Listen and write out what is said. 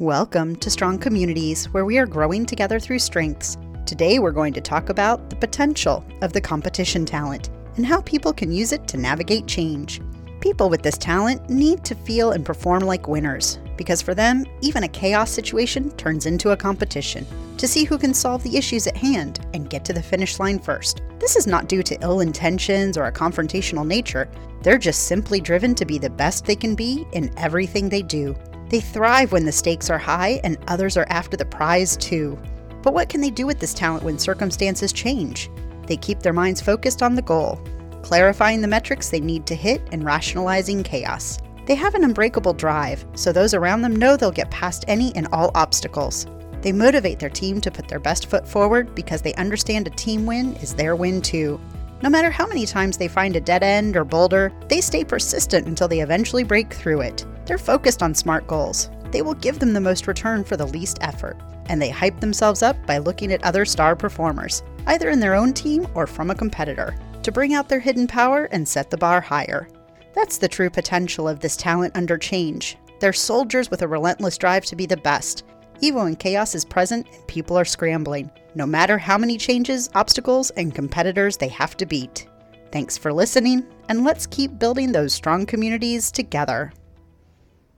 Welcome to Strong Communities, where we are growing together through strengths. Today we're going to talk about the potential of the competition talent and how people can use it to navigate change. People with this talent need to feel and perform like winners, because for them, even a chaos situation turns into a competition to see who can solve the issues at hand and get to the finish line first. This is not due to ill intentions or a confrontational nature. They're just simply driven to be the best they can be in everything they do. They thrive when the stakes are high and others are after the prize too. But what can they do with this talent when circumstances change? They keep their minds focused on the goal, clarifying the metrics they need to hit and rationalizing chaos. They have an unbreakable drive, so those around them know they'll get past any and all obstacles. They motivate their team to put their best foot forward because they understand a team win is their win too. No matter how many times they find a dead end or boulder, they stay persistent until they eventually break through it. They're focused on SMART goals. They will give them the most return for the least effort. And they hype themselves up by looking at other star performers, either in their own team or from a competitor, to bring out their hidden power and set the bar higher. That's the true potential of this talent under change. They're soldiers with a relentless drive to be the best, even when chaos is present and people are scrambling, no matter how many changes, obstacles, and competitors they have to beat. Thanks for listening, and let's keep building those strong communities together.